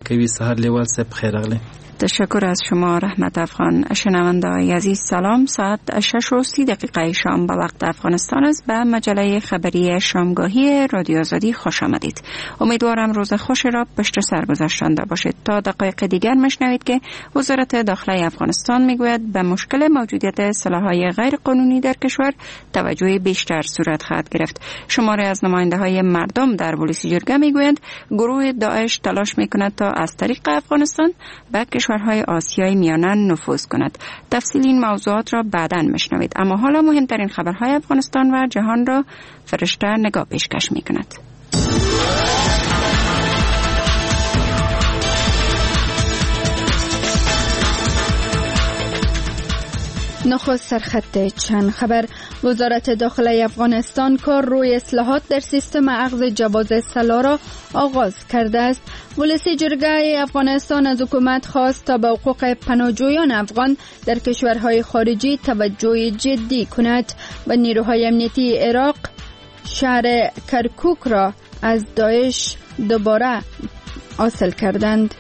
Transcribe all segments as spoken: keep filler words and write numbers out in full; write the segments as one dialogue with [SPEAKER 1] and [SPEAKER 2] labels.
[SPEAKER 1] کوي. سهار لیوال صاحب بخیر اغلی.
[SPEAKER 2] تشکر از شما رحمت افغان. شنونده‌های عزیز سلام. ساعت شش و سی دقیقه شام به وقت افغانستان است. به مجله خبری شامگاهی رادیو آزادی خوش آمدید. امیدوارم روز خوش را پشت سر گذاشته باشید. تا دقایق دیگر میشنوید که وزارت داخله افغانستان میگوید به مشکل موجودیت سلاح‌های غیر قانونی در کشور توجه بیشتر صورت خواهد گرفت. شماری از نماینده‌های مردم در پلیس جرگه میگویند گروه داعش تلاش میکند تا از طریق افغانستان به کشورهای آسیای میانه نفوذ کند. تفصیل این موضوعات را بعداً میشنوید. اما حالا مهمترین خبرهای افغانستان و جهان را فرشته نگاه پیشکش میکند.
[SPEAKER 3] نخست سرخط چند خبر. وزارت داخله افغانستان کار روی اصلاحات در سیستم اخذ جواز سلا را آغاز کرده است. ولسی جرگه افغانستان از حکومت خواست تا به حقوق پناهجویان افغان در کشورهای خارجی توجه جدی کند و نیروهای امنیتی عراق شهر کرکوک را از داعش دوباره حاصل کردند.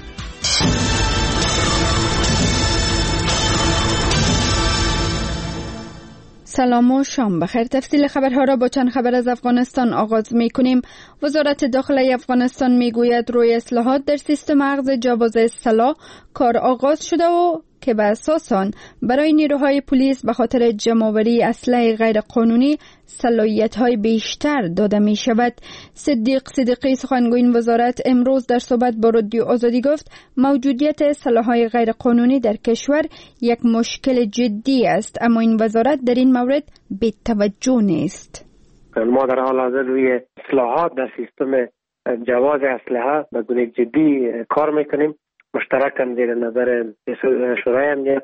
[SPEAKER 3] سلام و شام بخیر. تفصیل خبرها را با چند خبر از افغانستان آغاز می کنیم. وزارت داخله افغانستان می گوید روی اصلاحات در سیستم اخذ جواز سلاح کار آغاز شده و که به اساس آن برای نیروهای پلیس به خاطر جمع‌آوری اسلحه غیر قانونی صلاحیت‌های بیشتر داده می شود. صدیق صدیقی سخنگوی این وزارت امروز در صحبت با رادیو آزادی گفت موجودیت سلاح‌های غیر قانونی در کشور یک مشکل جدی است، اما این وزارت در این مورد بی‌توجه نیست.
[SPEAKER 4] ما در حال حاضر روی اصلاحات در سیستم جواز اسلحه به گونه جدی کار میکنیم، مشترکاً زیر نظر شورای امنیت.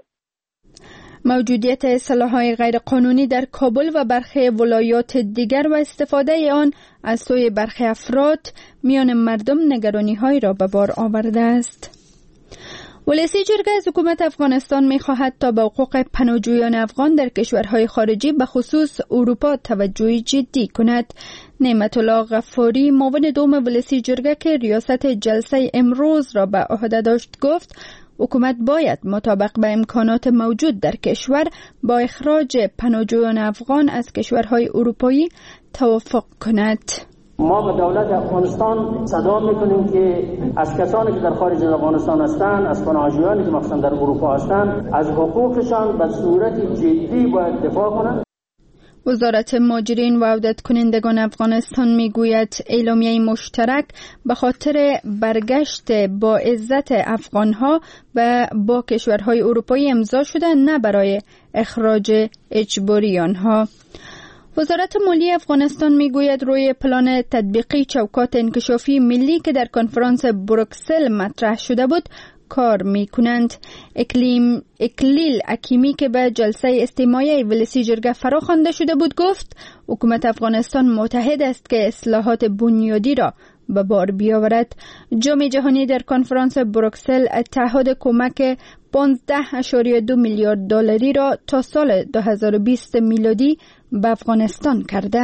[SPEAKER 3] موجودیت سلاح‌های غیر قانونی در کابل و برخی ولایات دیگر و استفاده آن از سوی برخی افراد میان مردم نگرانی‌های را به بار آورده است. ولسی جرگه از حکومت افغانستان می‌خواهد تا به حقوق پناهجویان افغان در کشورهای خارجی به خصوص اروپا توجه جدی کند. نعمت الله غفاری معاون دوم ولسی جرگه که ریاست جلسه امروز را به عهده داشت گفت حکومت باید مطابق به امکانات موجود در کشور با اخراج پناهجویان افغان از کشورهای اروپایی توافق کند.
[SPEAKER 5] ما به دولت افغانستان صدا میکنیم که از کسانی که در خارج از افغانستان هستند، از پناهجویانی که مثلا در اروپا هستند، از حقوقشان به صورت جدی باید دفاع کنند.
[SPEAKER 3] وزارت مهاجرین و عودت کنندگان افغانستان میگوید اعلامیه مشترک به خاطر برگشت با عزت افغانها و با کشورهای اروپایی امضا شده، نه برای اخراج اجباری آنها. وزارت مالی افغانستان میگوید روی پلان تطبیقی چوکات انکشافی ملی که در کنفرانس بروکسل مطرح شده بود کار می کنند. اکلیم اکلیل اکیمی که به جلسه استماعی ولسی جرگه فرا خوانده شده بود گفت حکومت افغانستان متحد است که اصلاحات بنیادی را به بار بیاورد. جام جهانی در کنفرانس بروکسل تعهد کمک پانزده اشاریه دو میلیارد دلاری را تا سال دو هزار و بیست میلادی به افغانستان کرده.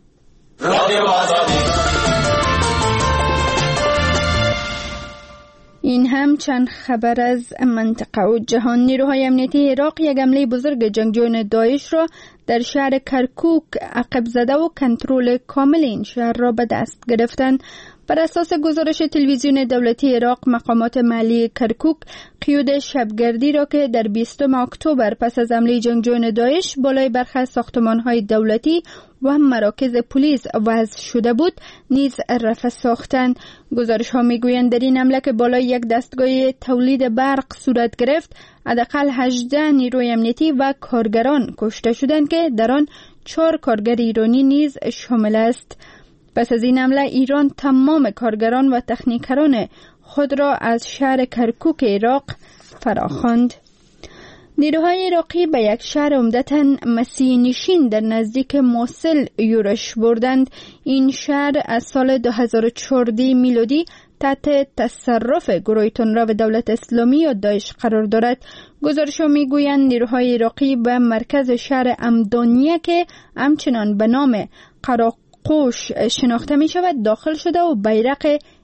[SPEAKER 3] این هم چند خبر از منطقه و جهان. نیروهای امنیتی عراق یک حمله بزرگ جنگجویان داعش را در شهر کرکوک عقب زده و کنترل کامل این شهر را به دست گرفتند. بر اساس گزارش تلویزیون دولتی عراق، مقامات محلی کرکوک قیود شبگردی را که در بیستم اکتبر پس از حمله جنگجویان داعش بالای برخی از ساختمان‌های دولتی و مراکز پلیس وضع شده بود نیز رفع ساختند. گزارش‌ها می‌گویند در این حمله که بالای یک دستگاه تولید برق صورت گرفت، حداقل هجده نیروی امنیتی و کارگران کشته شدند که در آن چهار کارگر ایرانی نیز شامل است. پس از این حمله ایران تمام کارگران و تکنیکران خود را از شهر کرکوک عراق فراخواند. نیروهای عراقی به یک شهر عمدتاً مسیحی نشین در نزدیک موصل یورش بردند. این شهر از سال دو هزار و چهارده میلادی تحت تصرف گروه تندرو دولت اسلامی یا داعش قرار دارد. گزارش‌ها می‌گویند نیروهای عراقی به مرکز شهر امدانیه که همچنان به نام قراقوش شناخته می شود داخل شده و بیرق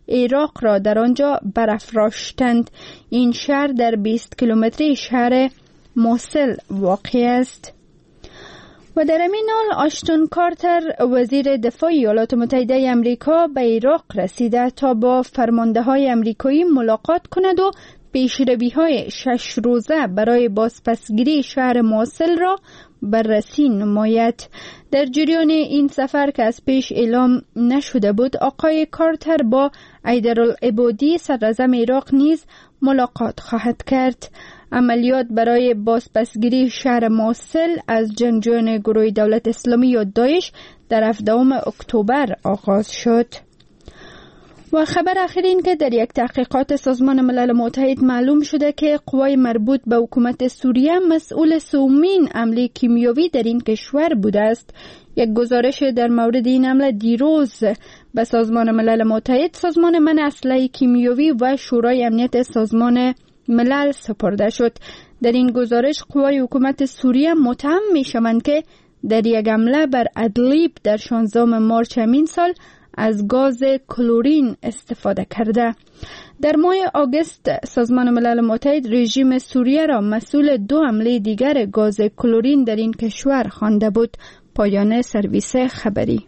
[SPEAKER 3] عراق را در آنجا برافراشتند. این شهر در بیست کیلومتری شهر موصل واقع است. و در همین حال آشتون کارتر وزیر دفاع ایالات متحده امریکا به عراق رسیده تا با فرمانده های امریکایی ملاقات کند و پیشروی های شش روزه برای بازپسگیری شهر موصل را بررسی نماید. در جریان این سفر که از پیش اعلام نشده بود، آقای کارتر با ایدرالعبادی صدراعظم عراق نیز ملاقات خواهد کرد. عملیات برای بازپسگیری شهر موصل از جنگجویان گروه دولت اسلامی یا داعش در هفدهم اکتبر آغاز شد. و خبر اخیر این که در یک تحقیقات سازمان ملل متحد معلوم شده که قوای مربوط به حکومت سوریه مسئول سومین حمله کیمیاوی در این کشور بوده است. یک گزارش در مورد این حمله دیروز به سازمان ملل متحد، سازمان منع اسلحه کیمیاوی و شورای امنیت سازمان ملل سپرده شد. در این گزارش قوای حکومت سوریه متهم می شوند که در یک حمله بر ادلیب در شانزدهم مارس همین سال از گاز کلورین استفاده کرده. در ماه آگوست سازمان ملل متحد رژیم سوریه را مسئول دو حمله دیگر گاز کلورین در این کشور خوانده بود. پایان سرویس خبری.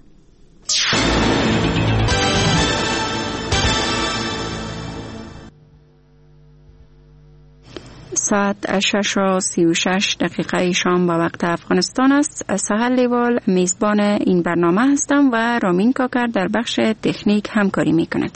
[SPEAKER 2] ساعت شش و سی و شش دقیقه شام با وقت افغانستان است. سهل لیوال میزبان این برنامه هستم و رامین کاکر در بخش تکنیک همکاری می کند.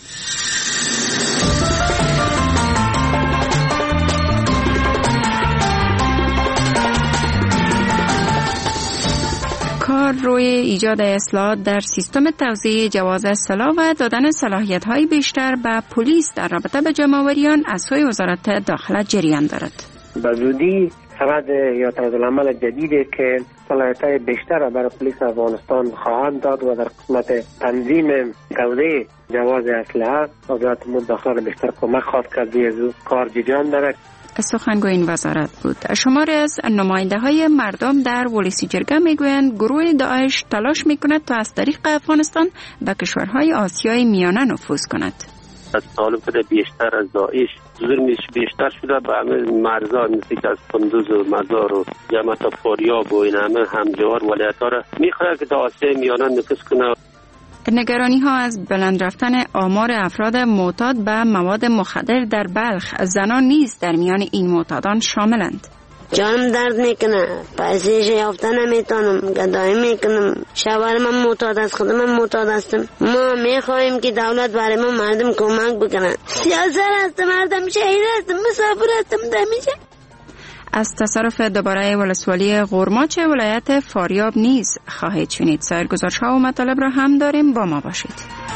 [SPEAKER 2] کار روی ایجاد اصلاحات در سیستم توزیع جواز سلاح و دادن صلاحیت‌های بیشتر به پلیس در رابطه با جمع‌آوریان از سوی وزارت داخله جریان دارد.
[SPEAKER 4] به زودی سند یا طرزالعمل جدیدی که صلاحیت‌های بیشتر برای پلیس افغانستان خواهند داد و در قسمت تنظیم توزیع جواز اسلحه وزارت امور داخله بیشتر کمک خواهد کرد. از کار جریان دارد.
[SPEAKER 2] سخنگوی این وزارت بود. شماری از نماینده های مردم در ولسی جرگه میگویند گروه داعش تلاش میکند تا از طریق افغانستان به کشورهای آسیای میانه نفوذ کند.
[SPEAKER 6] از طالب بده بیشتر از داعش ظلمش بیشتر شده به همه مرزا مثل که از کندوز و مزار و جمعت فاریاب و این همه همجوار ولایت ها را میخواهد که تا آسیای میانه نفوذ کنه.
[SPEAKER 2] نگرانی ها از بلند رفتن آمار افراد معتاد به مواد مخدر در بلخ، زنان نیز در میان این معتادان شاملند.
[SPEAKER 7] جانم درد میکنه، پیسه‌اش یافته نمیتونم، گدایی میکنم. شوهر من معتاد است، خودم من معتاد هستم. ما میخواهیم که دولت برای ما مردم کمک بکنه. سیاست هستم، مردم شهید هستم، مسافر هستم دمیشه.
[SPEAKER 2] از تصرف دوباره ولسوالی قورماچ ولایت فاریاب نیز خواهید شنید. سایر گزارش‌ها و مطالب را هم داریم، با ما باشید.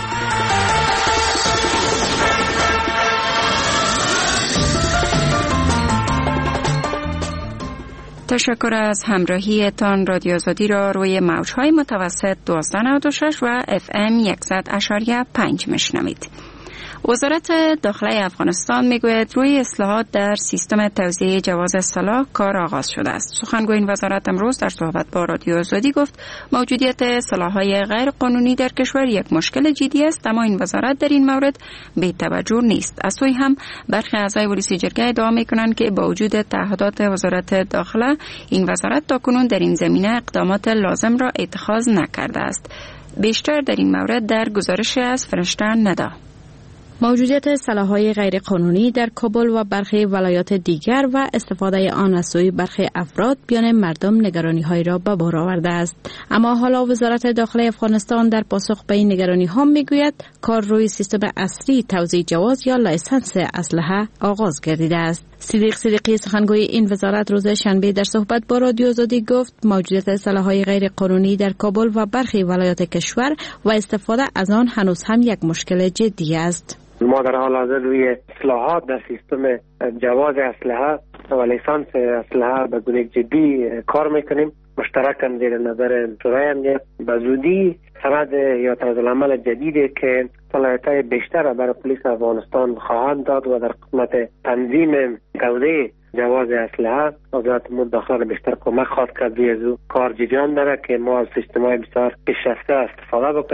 [SPEAKER 2] تشکر از همراهیتان. رادیو آزادی را روی موج‌های متوسط دویست و نود و شش و اف ام صد و پنج میشنوید. وزارت داخله افغانستان میگوید روی اصلاحات در سیستم توزیع جواز سلاح کار آغاز شده است. سخنگوی این وزارت امروز در صحبت با رادیو آزادی گفت موجودیت سلاح‌های غیر قانونی در کشور یک مشکل جدی است، اما این وزارت در این مورد بی توجه نیست. از سوی هم برخی اعضای ولسی جرگه ادعا میکنند که با وجود تعهدات وزارت داخله این وزارت تاکنون در این زمینه اقدامات لازم را اتخاذ نکرده است. بیشتر در این مورد در گزارش از فرشته ندا.
[SPEAKER 8] موجودیت سلاح‌های غیرقانونی در کابل و برخی ولایات دیگر و استفاده آن از سوی برخی افراد بیان مردم نگرانی‌های را به بار آورده است. اما حالا وزارت داخله افغانستان در پاسخ به این نگرانی‌ها میگوید کار روی سیستم اصلی توزیع جواز یا لایسنس اسلحه آغاز گردیده است. صدیق صدیقی سخنگوی این وزارت روز شنبه در صحبت با رادیو آزادی گفت موجودیت سلاح‌های غیرقانونی در کابل و برخی ولایات کشور و استفاده از آن هنوز هم یک مشکل جدی است.
[SPEAKER 4] ما در حال حاضر روی اصلاحات در سیستم جواز اسلحه و لیسانس اسلحه به گونه جدی کار میکنیم. مشترکاً زیر نظر شورای امنیت به زودی سند یا طرزالعمل جدیدی که صلاحیت‌های بیشتر برای پلیس افغانستان خواهند داد و در قسمت تنظیم توزیع جواز اسلحه وزارت امور داخله بیشتر کمک خواهد کرد. از کار جریان داره که ما از سیستم‌های بسیار پیشرفته استفاده بکنیم.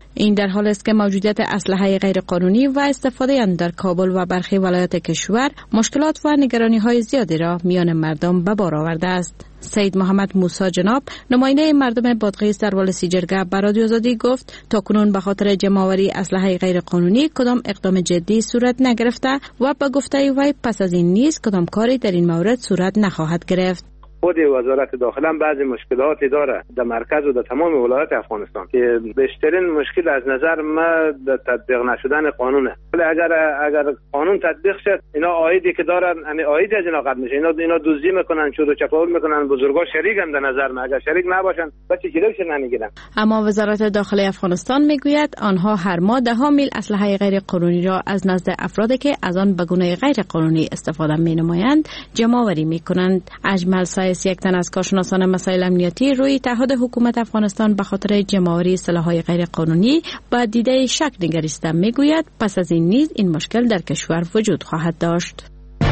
[SPEAKER 8] این در حال است که موجودیت اسلحه غیرقانونی و استفاده آن در کابل و برخی ولایات کشور مشکلات و نگرانی‌های زیادی را میان مردم به بار آورده است. سید محمد موسی جناب، نماینده مردم بادغیس در والسی جرگه به رادیو آزادی گفت تاکنون به خاطر جمع‌آوری اسلحه غیرقانونی کدام اقدام جدی صورت نگرفته و به گفته وی پس از این نیز کدام کاری در این مورد صورت نخواهد گرفت.
[SPEAKER 9] خود وزارت داخله هم بعضی مشکلاتی داره در مرکز و در تمام ولایات افغانستان که بیشترین مشکل از نظر ما در تطبیق نشدن قانونه. ولی اگر اگر قانون تطبیق شد، اینا عایدی که دارن، یعنی عاید از اینا قطع میشه. اینا اینا دزدی میکنن، چور و چپاول میکنن، بزرگا شریک هم در نظر ما. اگر شریک نباشن بچه جلوش نمیگیرن.
[SPEAKER 8] اما وزارت داخله افغانستان میگوید آنها هر ماه ده ها میل اسلحه غیر قانونی را از نزد افرادی که از آن به گونه غیر قانونی استفاده مینمایند جمع آوری میکنند. اجمل یک تن از کارشناسان مسائل امنیتی روی اتحاد حکومت افغانستان به خاطر جمع‌آوری سلاح‌های غیر قانونی با دیده شک نگریسته میگوید پس از این نیز این مشکل در کشور وجود خواهد داشت.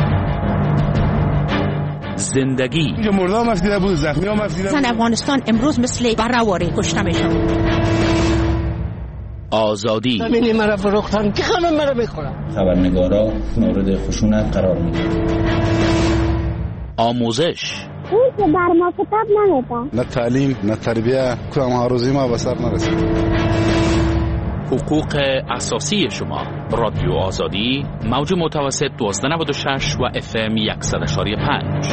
[SPEAKER 10] زندگی
[SPEAKER 11] مردم افسیده بود، زخمی هم افسیده بود.
[SPEAKER 12] افغانستان امروز مثل برآوری کشته میشه.
[SPEAKER 10] آزادی
[SPEAKER 13] زمینی مرا فروختن که همه مرا میخورن.
[SPEAKER 14] خبرنگارا مورد خشونت قرار میگیرن.
[SPEAKER 10] آموزش
[SPEAKER 15] اون که بر ما کتاب نمیده،
[SPEAKER 11] نه تعلیم نه تربیه، کام هاروزی ما به سر نرسید.
[SPEAKER 10] حقوق اساسی شما. رادیو آزادی، موج متوسط دوازده نود و شش و اف ام صد و پنج.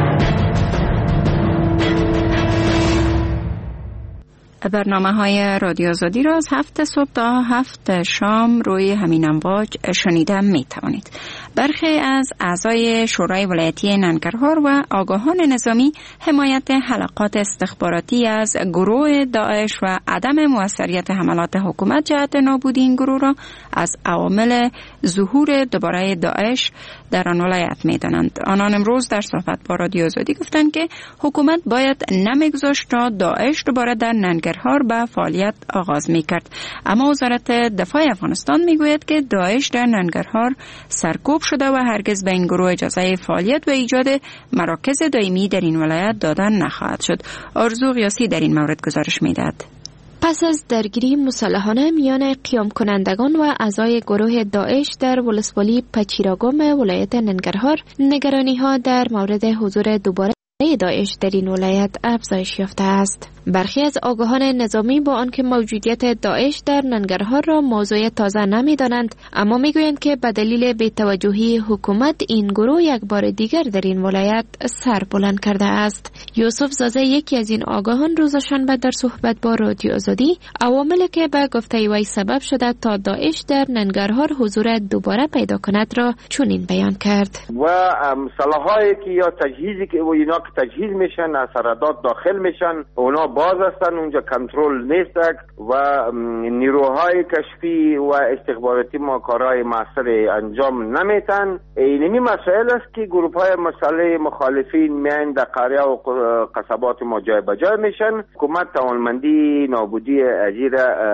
[SPEAKER 2] برنامه های رادیو آزادی را از هفت صبح تا هفت شام روی همین امواج شنیده می توانید. برخی از اعضای شورای ولایتی ننگرهار و آگاهان نظامی حمایت حلقات استخباراتی از گروه داعش و عدم موثریت حملات حکومت جهت نابودی این گروه را از عوامل ظهور دوباره داعش در آن ولایت می دانند. آنان امروز در صحبت با رادیو آزادی گفتند که حکومت باید نمیگذاشت تا داعش دوباره در ننگرهار به فعالیت آغاز می کرد. اما وزارت دفاع افغانستان می گوید که داعش در ننگرهار سرکوب شده و هرگز به این گروه اجازه فعالیت و ایجاد مراکز دائمی در این ولایت دادن نخواهد شد. آرزو قیاسی در این مورد گزارش می‌دهد.
[SPEAKER 16] پس از درگیری مسلحانه میان قیام کنندگان و اعضای گروه داعش در ولسوالی پچیراگوم ولایت ننگرهار، نگرانی‌ها در مورد حضور دوباره داعش در این ولایت افزایش یافته است. برخی از آگاهان نظامی با آنکه موجودیت داعش در ننگرهار را موضوع تازه نمی‌دانند، اما میگویند که به دلیل بی‌توجهی حکومت این گروه یک بار دیگر در این ولایت سر بلند کرده است. یوسف زازه یکی از این آگاهان روز شنبه در صحبت با رادیو آزادی عواملی که به گفته وی سبب شده تا داعش در ننگرهار حضور دوباره پیدا کند را چنین بیان کرد.
[SPEAKER 9] و سلاحایی که یا تجهیزی که و اینا که تجهیز میشن از سرحدات داخل میشن، اونا باز هستن، اونجا کنترل نیست و نیروهای کشفی و استخباراتی ما کارهای موثر انجام نمیتن. اینمی مسائل است که گروه های مسلح مخالفین میان در قریه و قصبات ما جای بجای میشن. حکومت توانمندی نابودی ازیر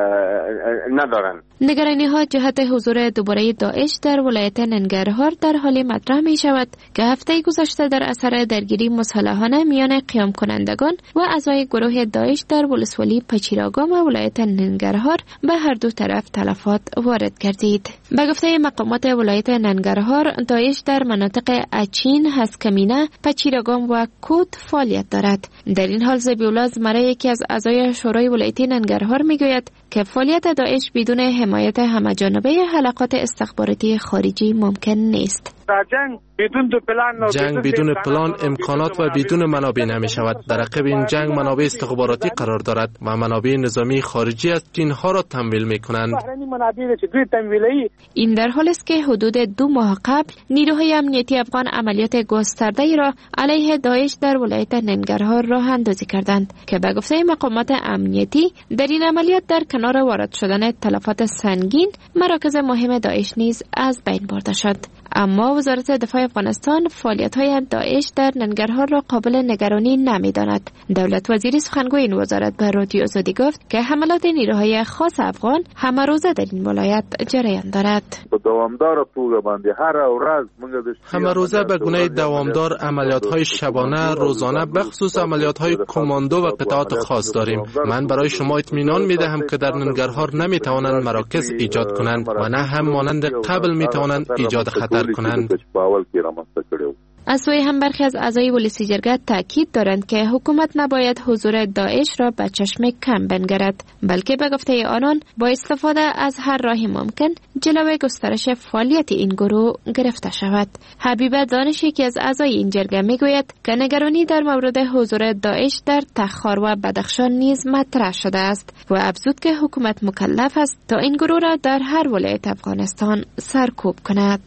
[SPEAKER 9] ندارن.
[SPEAKER 16] نگرانی ها جهت حضور دوباره داعش در ولایت ننگرهار در حال مطرح می شود که هفته گذشته در اثر درگیری مسلحانه میان قیام کنندگان و اعضای گروه داعش در ولسوالی پچیراگوم و ولایت ننگرهار به هر دو طرف تلفات وارد گردید. به گفته مقامات ولایت ننگرهار، داعش در مناطق اچین، هسکمینه، پچیراگوم و کود فعالیت دارد. در این حال زبیولا زمره یکی از اعضای شورای ولایتی ننگرهار میگوید که فعالیت داعش بدون حمایت همه‌جانبه حلقات استخباراتی خارجی ممکن نیست.
[SPEAKER 17] جنگ بدون پلان
[SPEAKER 18] جنگ بدون پلان امکانات و بدون منابع نمی شود. در عقب این جنگ منابع استخباراتی قرار دارد و منابع نظامی خارجی است که اینها را تمویل می کنند.
[SPEAKER 16] این در حال است که حدود دو ماه قبل نیروهای امنیتی افغان عملیات گسترده را علیه داعش در ولایت ننگرهار راه اندازی کردند که به گفته مقامات امنیتی در این عملیات در کنار وارد شدن تلفات سنگین، مراکز مهم داعش نیز از بین برده شد. اما وزارت دفاع افغانستان فعالیت‌های داعش در ننگرهار را قابل نگرانی نمی‌داند. دولت وزیری سخنگوی این وزارت به رادیو آزادی گفت که حملات نیروهای خاص افغان همه روزه در این ولایت جریان دارد.
[SPEAKER 18] همه روزه به گونه دوامدار عملیات‌های شبانه، روزانه، به خصوص عملیات‌های کماندو و قطعات خاص داریم. من برای شما اطمینان می‌دهم که در ننگرهار نمی‌توانند مراکز ایجاد کنند و نه هم مانند قبل می‌توانند ایجاد خطر کنند.
[SPEAKER 16] از سوی هم برخی از اعضای ولسی جرگه تاکید دارند که حکومت نباید حضور داعش را به چشم کم بنگرد، بلکه به گفته آنان با استفاده از هر راهی ممکن جلوی گسترش فعالیت این گروه گرفته شود. حبیبه دانش یکی از اعضای این جرگه میگوید که نگرانی در مورد حضور داعش در تخار و بدخشان نیز مطرح شده است و افزود که حکومت مکلف است تا این گروه را در هر ولایت افغانستان سرکوب کند.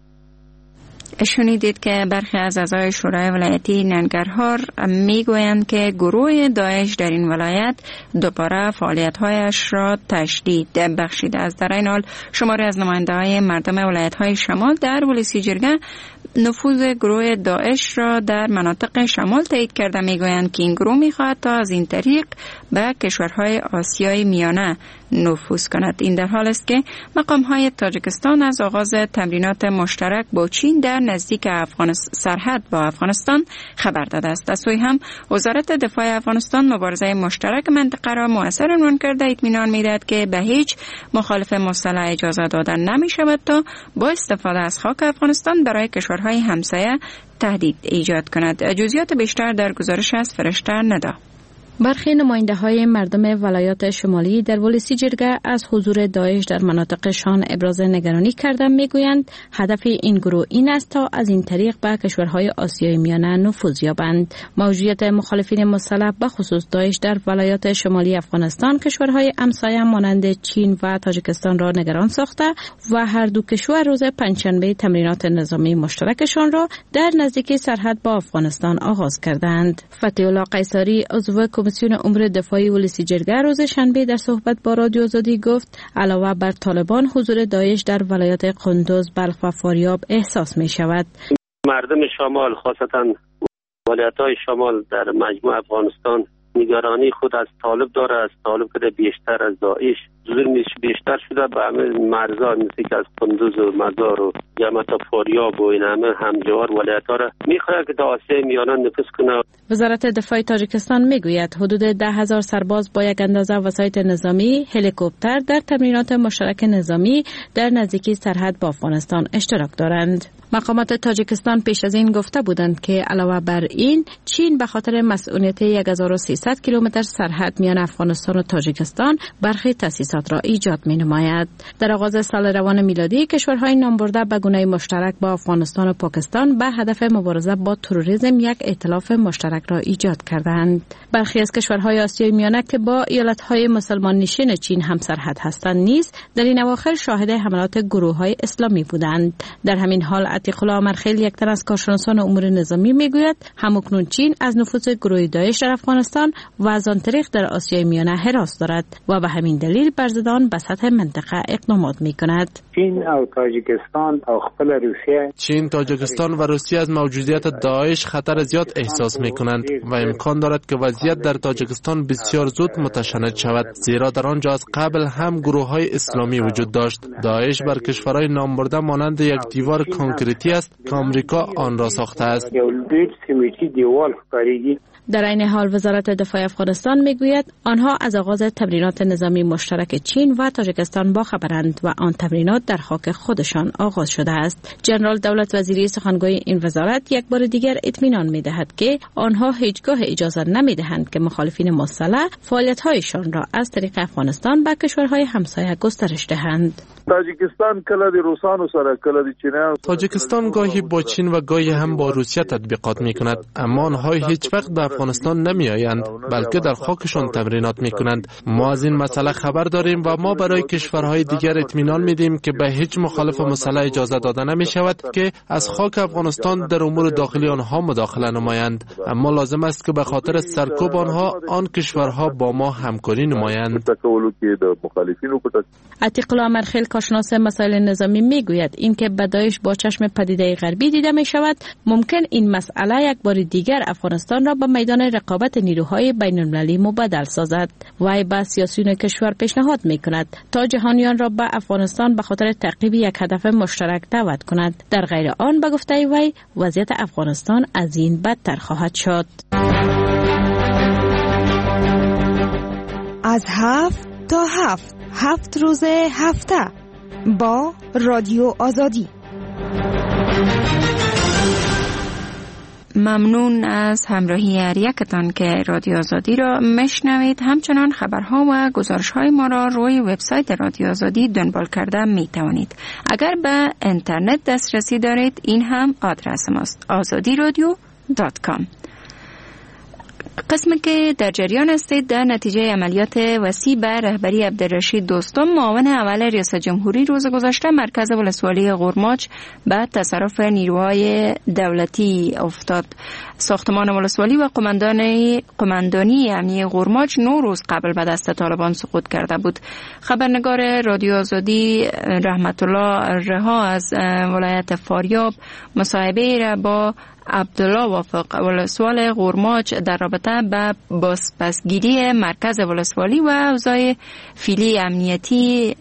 [SPEAKER 2] شنیدید که برخی از اعضای شورای ولایتی ننگرهار میگویند که گروه داعش در این ولایت دوباره فعالیت‌هایش را تشدید بخشیده است. در این حال شماری از نماینده‌های مردم ولایت‌های شمال در ولسی جرگه نفوذ گروه داعش را در مناطق شمال تایید کرده میگویند که این گروه میخواهد تا از این طریق به کشورهای آسیای میانه نفوذ کند. این در حال است که مقام‌های تاجیکستان از آغاز تمرینات مشترک با چین در نزدیک افغانستان سرحد با افغانستان خبر داده است. از سوی هم وزارت دفاع افغانستان مبارزه مشترک منطقه را مؤثر عنوان کرده اطمینان می‌دهد که به هیچ مخالف مسلح اجازه دادن نمی‌شود تا با استفاده از خاک افغانستان برای کشورهای همسایه تهدید ایجاد کند. جزئیات بیشتر در گزارش از فرشته ندا.
[SPEAKER 8] برخی نماینده های مردم ولایات شمالی در ولسی جرگه از حضور داعش در مناطقشان ابراز نگرانی کردند. میگویند هدف این گروه این است تا از این طریق به کشورهای آسیای میانه نفوذ یابند. موجودیت مخالفین مسلح به خصوص داعش در ولایات شمالی افغانستان کشورهای همسایه مانند چین و تاجیکستان را نگران ساخته و هر دو کشور روز پنجشنبه تمرینات نظامی مشترکشان را در نزدیکی سرحد با افغانستان آغاز کردند. فتحی الله قیصری عضو کمیسیون امور دفاعی ولسی جرگه روز شنبه در صحبت با رادیو آزادی گفت علاوه بر طالبان حضور داعش در ولایات قندوز، بلخ و فاریاب احساس می شود.
[SPEAKER 6] مردم شمال خاصتا ولایت‌های شمال در مجموع افغانستان نگرانی خود از طالب داره، از طالب که بیشتر از داعش ظلمش بیشتر شده به همه مرزا مثل که از قندوز و مزار و جمعت فاریاب و این همه همجوار ولایت‌ها را می‌خواد که در آسیای میانه نفوذ کنه.
[SPEAKER 8] وزارت دفاع تاجیکستان میگوید حدود ده هزار سرباز با یک اندازه وسایط نظامی، هلیکوپتر در تمرینات مشترک نظامی در نزدیکی سرحد با افغانستان اشتراک دارند. مقامات تاجیکستان پیش از این گفته بودند که علاوه بر این چین به خاطر مسئولیت یک هزار و سیصد کیلومتر سرحد میان افغانستان و تاجیکستان برخی تأسیسات را ایجاد می نماید. در آغاز سال روان میلادی کشورهای نامبرده به گونه مشترک با افغانستان و پاکستان به هدف مبارزه با تروریسم یک ائتلاف مشترک را ایجاد کردند. برخی از کشورهای آسیای میانه که با ایالتهای مسلمان نشین چین هم سرحد هستند نیز در این اواخر شاهد حملات گروه‌های اسلامی بودند. در همین حال عتیق الله امرخیل یک تن از کارشناسان امور نظامی میگوید همکنون چین از نفوذ گروه داعش در افغانستان و از آن طریق در آسیای میانه هراس دارد و به همین دلیل بر ضد آن به سطح منطقه اقدامات میکند.
[SPEAKER 4] چین او تاجیکستان او خپل روسیه
[SPEAKER 18] چین، تاجیکستان و روسیه از موجودیت داعش خطر زیاد احساس میکنند و امکان دارد که وضعیت در تاجیکستان بسیار زود متشنج شود، زیرا در آنجا از قبل هم گروه‌های اسلامی وجود داشت. داعش بر کشورهای نامبرده مانند یک دیوار کانکریتی است که آمریکا آن را ساخته است.
[SPEAKER 8] در این حال وزارت دفاع افغانستان میگوید آنها از آغاز تمرینات نظامی مشترک چین و تاجیکستان باخبرند و آن تمرینات در خاک خودشان آغاز شده است. جنرال دولت وزیری سخنگوی این وزارت یک بار دیگر اطمینان میدهد که آنها هیچگاه اجازه نمیدهند که مخالفین مسلح فعالیت‌هایشان را از طریق افغانستان به کشورهای همسایه گسترش دهند.
[SPEAKER 19] تاجیکستان کله د روسانو سره کله د چینیانو
[SPEAKER 18] تاجیکستان گاهی با چین و گاهی هم با روسیه تطبیقات میکند، اما آنها هیچ وقت به افغانستان نمی آیند بلکه در خاکشان تمرینات می کنند. ما از این مسئله خبر داریم و ما برای کشورهای دیگر اطمینان میدیم که به هیچ مخالف مسلح اجازه داده نمی شود که از خاک افغانستان در امور داخلی آنها مداخله نمایند. اما لازم است که به خاطر سرکوب آنها آن کشورها با ما همکاری نمایند.
[SPEAKER 8] عتیق الله امرخیل کارشناس مسائل نظامی میگوید اینکه به داعش با چشم پدیده غربی دیده می شود، ممکن این مسئله یک بار دیگر افغانستان را به میدان رقابت نیروهای بین المللی مبدل سازد. وی به سیاسیون کشور پیشنهاد می کند تا جهانیان را به افغانستان به خاطر تعقیب یک هدف مشترک دعوت کند. در غیر آن به گفته وی وضعیت افغانستان از این بدتر خواهد شد.
[SPEAKER 20] از هفت تا هفت هفت روز هفته با رادیو آزادی.
[SPEAKER 2] ممنون از همراهی هر یکتان که رادیو آزادی را مشنوید. همچنان خبرها و گزارش‌های ما را روی وبسایت رادیو آزادی دنبال کرده می توانید. اگر به اینترنت دسترسی دارید این هم آدرس ماست: آزادی رادیو دات کام. قسمی که در جریان استید در نتیجه عملیات وسیع به رهبری عبدالرشید دوستم معاون اول ریاست جمهوری روز گذشته مرکز ولسوالی قرماچ به تصرف نیروهای دولتی افتاد. ساختمان ولسوالی و قماندانی قماندانی امنیه قرماچ نو روز قبل به دست طالبان سقوط کرده بود. خبرنگار رادیو آزادی رحمت الله رها از ولایت فاریاب مصاحبه را با عبدالله وافق ولسوال قرماچ در رابطه به بازپسگیری مرکز ولسوالی و اوضاع فعلی امنیتی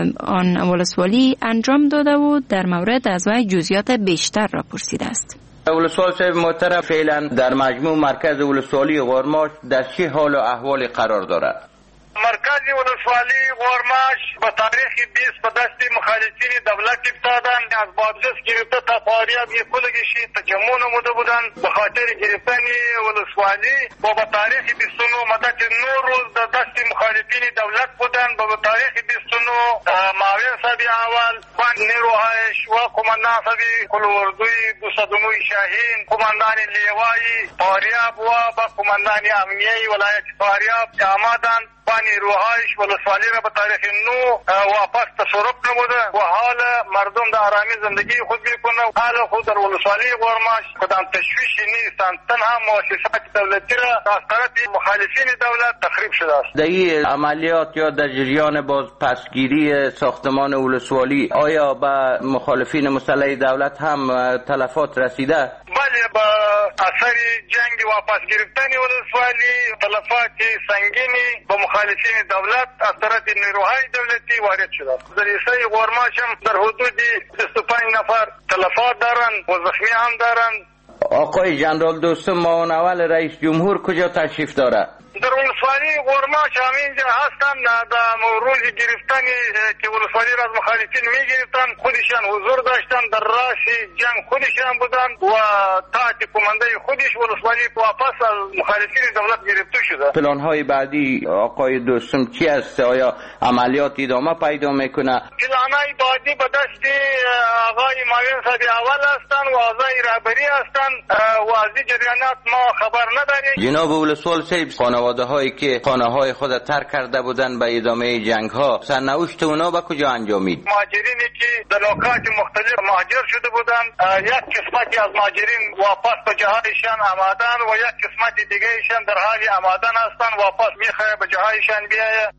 [SPEAKER 2] آن ولسوالی انجام داده و در مورد از وی جزئیات بیشتر را پرسیده است.
[SPEAKER 21] ولسوال صاحب محترم، فعلا در مجموع مرکز ولسوالی قرماچ در چه حال و احوال قرار دارد؟
[SPEAKER 17] مرکز ولسوالی قرماچ به تاریخ بیست به دست مخالفین دولت افتادند. از بادغیس گرفته تا فاریاب یک کلگشی تجمع نموده بودند به خاطر گرفتن ولسوالی و به تاریخ بیست و نه مدت نه روز در دست مخالفین دولت بودند و به تاریخ بیست و نه معاون صاحب اول و نیروهایش و قماندان صاحب کلوردوی دوصدوموی شاهین، قماندان لیوایی فاریاب و به قماندان امنیه ولایت فاریاب آمدند و نیروهایش ولسوالی را به تاریخ نو واپس تصرف نموده و حال مردم در آرامی زندگی خود میکنه. حال خود در ولسوالی قرماچ کدام تشویشی نیستند، تنها مؤسسات دولتی را از طرف مخالفین دولت تخریب شده است.
[SPEAKER 21] در این عملیات یا در جریان بازپسگیری ساختمان ولسوالی آیا به مخالفین مسلح دولت هم تلفات رسیده؟
[SPEAKER 17] بله، با اثر جنگ واپس گرفتن ولسوالی تلفات سنگینی به مخالفین دولت از طرف نیروهای دولتی وارد شده. در ریسه قرماچ هم در حدود بیست و پنج نفر تلفات دارند و زخمی هم دارند.
[SPEAKER 21] آقای جنرال دوستم معاون اول رئیس جمهور کجا تشریف داره؟
[SPEAKER 17] در ولسوالی قرماچ همینجا هستن. در روز گرفتن که ولسوالی را از مخالفین می گرفتن خودشان حضور داشتن، در راس جنگ خودشان بودن و تحت کمانده خودش ولسوالی واپس از مخالفین دولت گرفته شده.
[SPEAKER 21] پلان های بعدی آقای دوستم چی است؟ آیا عملیات ادامه پیدا میکنه؟
[SPEAKER 17] پلان های بعدی به دست آقای معاون صاحب اول هستن و اعضای رهبری هستن و از این جریانات ما خبر نداریم.
[SPEAKER 21] جناب ولسوال صاحب، خانواده هایی که خانه های خود ترک کرده بودند به ادامه جنگ ها سرنوشت اونا به کجا انجامید؟
[SPEAKER 17] مهاجرینی که در نقاط مختلف مهاجر شده بودند، یک قسمتی از مهاجرین واپس به جاهایشان آمدن و یک قسمت دیگه ایشان در حال آمدن هستند واپس میخواه به جاهایشان بیاید.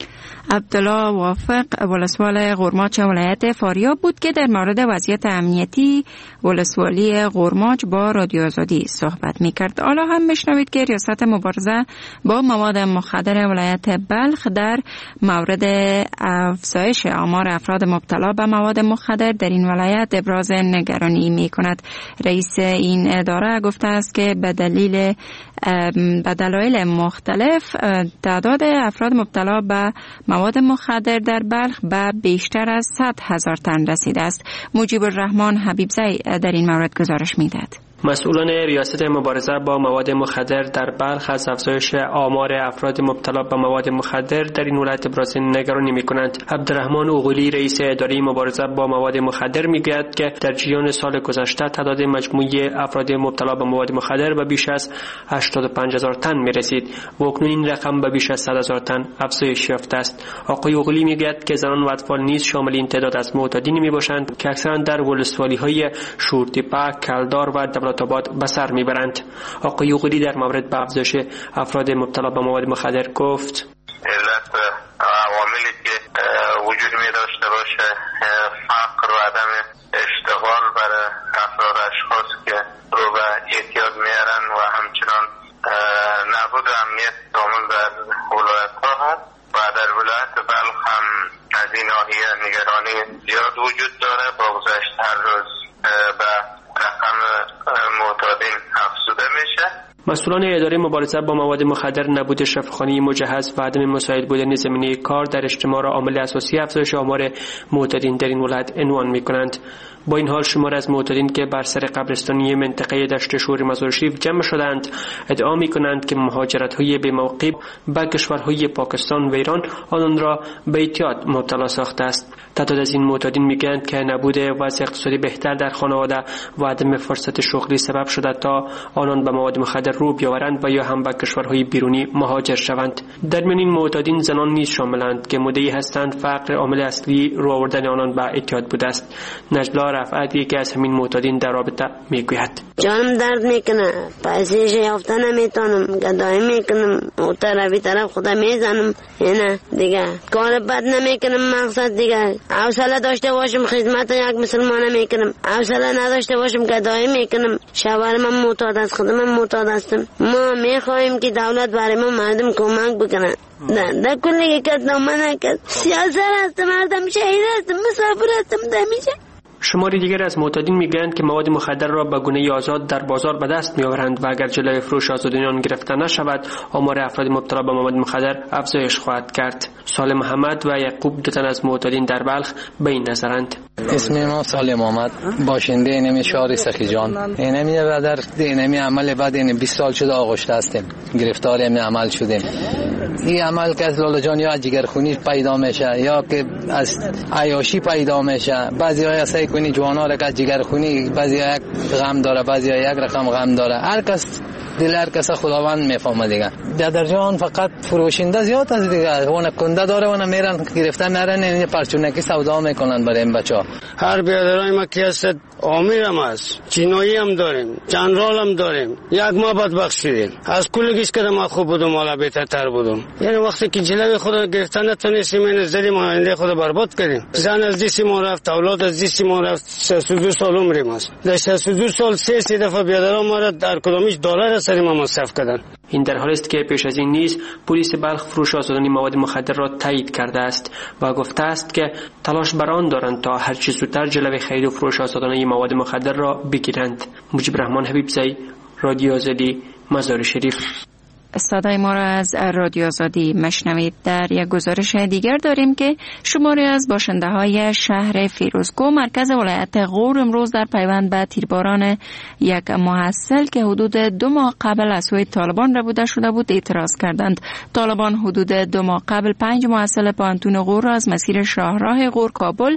[SPEAKER 2] عبدالله وافق ولسوال قرماچ ولایت فاریاب بود که در مورد وضعیت امنیتی ولسوالی قرماچ با رادیو آزادی صحبت میکرد. حالا هم میشنوید که ریاست مبارزه با مواد مخدر ولایت بلخ در مورد افزایش آمار افراد مبتلا به مواد مخدر در این ولایت ابراز نگرانی میکند. رئیس این اداره گفته است که به دلیل به دلایل مختلف تعداد افراد مبتلا به مواد مخدر در بلخ به بیشتر از صد هزار تن رسیده است. مجیب الرحمن حبیبزی در این مورد گزارش میدهد.
[SPEAKER 1] مسئولان ریاست مبارزه با مواد مخدر در بلخ از افزایش آمار افراد مبتلا به مواد مخدر در این ولایت ابراز نگرانی می‌کنند. عبدالرحمن اوغولی رئیس اداره مبارزه با مواد مخدر میگوید که در جریان سال گذشته تعداد مجموعی افراد مبتلا به مواد مخدر به بیش از هشتاد و پنج هزار تن می‌رسید و اکنون این رقم به بیش از صد هزار تن افزایش یافته است. آقای اوغولی میگوید که زنان و اطفال نیز شامل این تعداد از معتادین میباشند که اکثرا در ولسوالی‌های شورتیپه، کلدار و دولت آباد به سر میبرند. آقای اوغولی در مورد به افزایش افراد مبتلا به مواد مخدر گفت:
[SPEAKER 22] علت عواملی که وجود می داشته باشه فقر و عدم اشتغال برای افراد اشخاص که رو به اعتیاد میارن و همچنان نبود امنیت کامل در ولایت ها هست و در ولایت بلخ هم از این ناحیه نگرانی زیاد وجود داره. با گذشت هر روز به رقم معتادین افزوده میشه.
[SPEAKER 1] مسئولان اداره مبارزه با مواد مخدر نبود شفاخانه مجهز و عدم مساعد بودن زمینه کار در اجتماع را عامل اساسی افزایش آمار معتادین در این ولایت عنوان می‌کنند. با این حال شمار از معتادین که بر سر قبرستانی منطقه دشت شور مزار شریف جمع شدند ادعا می‌کنند که مهاجرت‌های بی‌موقع به کشورهای پاکستان و ایران آنان را به اعتیاد مبتلا ساخته است. تعداد از این معتادین می‌گویند که نبود وضع اقتصادی بهتر در خانواده و عدم فرصت شغلی سبب شده تا آنان به مواد مخدر رو بیاورند و یا هم به کشورهای بیرونی مهاجر شوند. در میان این معتادین زنان نیز شاملند که مدعی هستند فقر عامل اصلی رو آوردن آنان به اعتیاد بوده است. نجلا رفعت یکی از همین معتادین در رابطه میگوید:
[SPEAKER 7] جانم درد میکنه، پیسه‌اش یافته نمیتونم، گدایی میکنم، اون طرفی طرف خدا میزنم، نه دیگه کار بد نمیکنم. مقصد دیگه حوصله داشته باشم خدمت یک مسلمان میکنم، حوصله نداشته باشم گدایی میکنم. شوهر من معتاد است، خودم من معتاد هستم. ما میخواهیم که دولت برای ما مردم کمک بکنه. نه در کلی که نامه نکرد. سیاست هستم، مردم شهید هستم، مسافر هستم دمیشه.
[SPEAKER 1] شماری دیگر از معتادین میگویند که مواد مخدر را به گونه آزاد در بازار به دست میآورند و اگر جلوی فروش آزادانه آن گرفته نشود آمار افراد مبتلا به مواد مخدر افزایش خواهد کرد. سالم محمد و یعقوب دو تن از معتادین در بلخ به این نظرند.
[SPEAKER 23] اسم ما سالم محمد، باشنده اینمی شهر سخیجان. اینمی برادر اینمی عمل بعد این بیست سال شده آغشته هستیم، گرفتار این عمل شدیم. این عمل که از لالا جان یا جگرخونی پیدا میشه یا که از عیاشی پیدا میشه. بعضی های سعی کنی جوانا را که جگرخونی، بعضی ها یک غم داره، بعضی ها یک رقم غم داره. هر کس دل هر کس خداوند میفهمه دیگه. در جهان فقط فروشنده زیاد از دیگه، اون کنده داره اون میرن گرفته میرن این پرچونکی سودا میکنن برای این بچا.
[SPEAKER 24] هر برادرای ما کی هست آمیر هم هست، چینایی هم داریم، جنرال هم داریم. یک ما بدبخت شدیم، از کلگیش که ما خوب بودم حالا بهتر بودم. یعنی وقتی که جلوی خود گرفتن نتونستیم این زدیم آینده خود برباد کردیم. زن از دست ما رفت، اولاد از دست ما رفت. شصت و دو سال عمرم است. در شصت و دو سال سه سه دفعه برادران ما را در کدامش دلار سر ما مصرف کردن.
[SPEAKER 1] این در حالی است که پیش از این نیز پلیس بلخ فروش آزادانه مواد مخدر را تایید کرده است و گفته است که تلاش بر آن دارند تا هر چه زودتر جلوی خرید و فروش آزادانه مواد مخدر را بگیرند. مجیب رحمان حبیبزی، رادیو آزادی، مزار شریف.
[SPEAKER 2] صدای ما را از رادیو آزادی مشنوید. در یک گزارش دیگر داریم که شماری از باشنده های شهر فیروزکوه مرکز ولایت غور امروز در پیوند به تیرباران یک محصل که حدود دو ماه قبل از سوی طالبان ربوده شده بود اعتراض کردند. طالبان حدود دو ماه قبل پنج محصل پانتون غور را از مسیر شاهراه غور کابل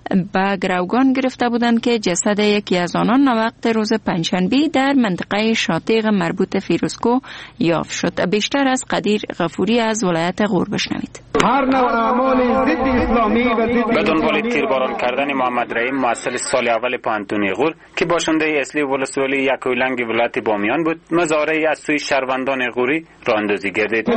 [SPEAKER 2] به گروگان گرفته بودند که جسد یکی از آنان وقت روز پنجشنبه در منطقه شاطیق مربوط فیروزکوه یافت شد. بیشتر از قدیر غفوری از ولایت غور بشنوید.
[SPEAKER 25] هر نوع اعمال ضد اسلامی و ضد
[SPEAKER 26] به دنبال تیرباران کردن محمد رحیم محصل سال اول پانتون غور که باشنده اصلی ولسوالی یکویلنگ ولایت بامیان بود مزارعی از سوی شهروندان غوری راه اندازی گردید.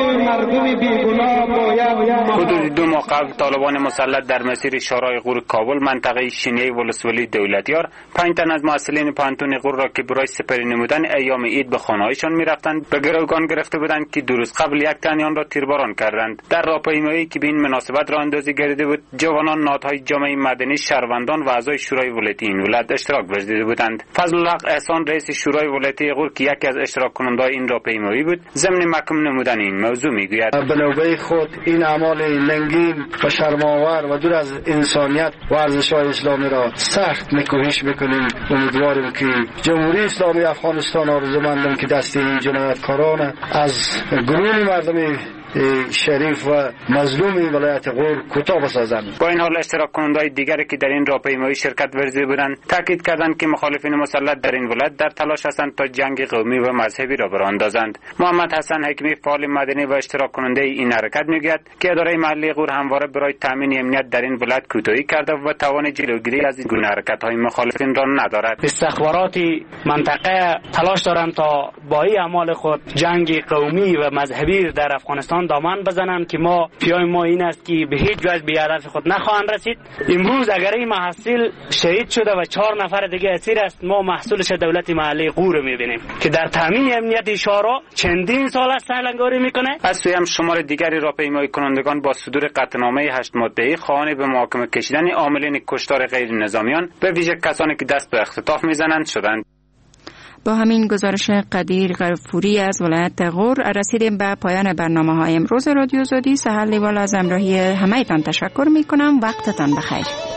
[SPEAKER 26] حدود دو ماه قبل طالبان مسلط در مسیر شورای غور کابل منطقه شینی ولسوالی دولتیار پنج تن از محصلین پانتون غور را که برای سپری نمودن ایام عید به خانه‌هایشان می‌رفتند به گروگان امکان گرفته بودند که دو روز قبل یک تن آن را تیرباران کردند. در راهپیمایی که به این مناسبت راه اندازی گردیده بود، جوانان، نهادهای جامعه مدنی، شهروندان و اعضای شورای ولایتی این ولایت اشتراک ورزیده بودند. فضل الحق احسان رئیس شورای ولایتی غور که یکی از اشتراک کنندگان این راهپیمایی بود، ضمن محکوم نمودن این موضوع میگوید:
[SPEAKER 3] به نوبه خود این اعمال لنگین و شرم‌آور و دور از انسانیت و ارزش‌های اسلامی را سخت نکوهش می‌کنیم. امیدواریم که جمهوری اسلامی افغانستان آرزومندم که دست این جنایتکاران از گروه مردم شریف و مظلوم ولایت غور کوتاه بسازند.
[SPEAKER 26] با این حال اشتراک کنندگان دیگری که در این راهپیمایی شرکت ورزیده بودند تاکید کردند که مخالفین مسلط در این ولایت در تلاش هستند تا جنگ قومی و مذهبی را براه اندازند. محمد حسن حکیمی، فعال مدنی و اشتراک کننده این حرکت، میگوید که اداره محلی غور همواره برای تامین امنیت در این ولایت کوتاهی کرده و توان جلوگیری از این گونه حرکت‌های مخالفین را ندارد.
[SPEAKER 5] استخبارات منطقه تلاش دارند تا با این اعمال خود جنگ قومی و مذهبی در افغانستان دامن بزنند که ما پیام ما این است که به هیچ وجه به هدف خود نخواهند رسید. امروز اگر این محصول شهید شده و چهار نفر دیگه اسیر است، ما محصولش دولت محلی غور میبینیم که در تامین امنیت شهرها چندین سال است سهلنگاری میکنه.
[SPEAKER 26] از سوی هم شمار دیگری راهپیمایی کنندگان با صدور قطعنامه هشت ماده‌ای خواهان به محاکمه کشیدن عاملین کشتار غیر نظامیان به ویژه کسانی که دست به اختطاف میزنند شدند.
[SPEAKER 2] با همین گزارش قدیر غفوری از ولایت غور رسیدیم به پایان برنامه های امروز رادیو زادی. سهر لیوال از همراهی همه تان تشکر می کنم. وقتتان بخیر.